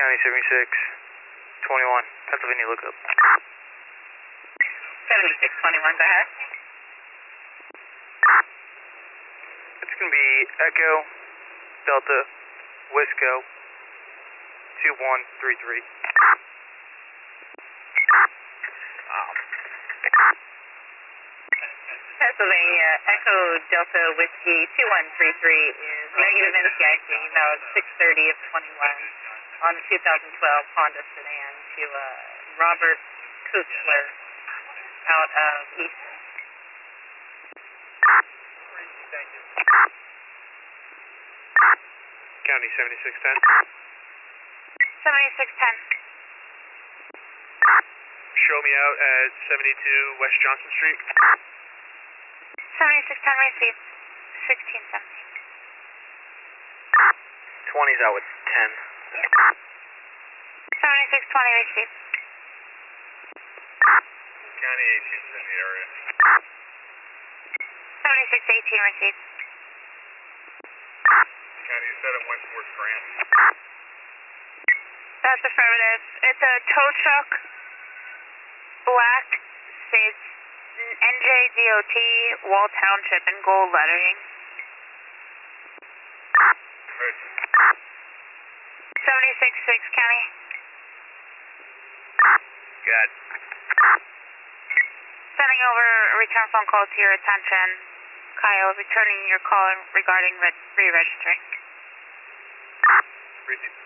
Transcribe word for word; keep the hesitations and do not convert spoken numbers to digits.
County seventy-six twenty-one, Pennsylvania lookup. seventy-six twenty-one, go ahead. It's going to be Echo, Delta, Wisco, two one three three. Um, Pennsylvania, Echo, Delta, Whiskey, two one three three is negative N C I C, about six thirty of twenty-one on a two thousand twelve Honda sedan to uh, Robert Kuchler out of Easton. County seventy-six ten. seventy-six ten. Show me out at seventy-two West Johnson Street. seventy-six ten received. sixteen seventeen. twenty's out with ten. seventy-six twenty received. County eighteen is in the area. seventy-six eighteen received. County seven Westport Grant. That's affirmative. It's a tow truck, black, states N J D O T, Wall Township in gold lettering. seventy-six six County. Good. Sending over a return phone call to your attention. Kyle, returning your call regarding re- re-registering. Receive.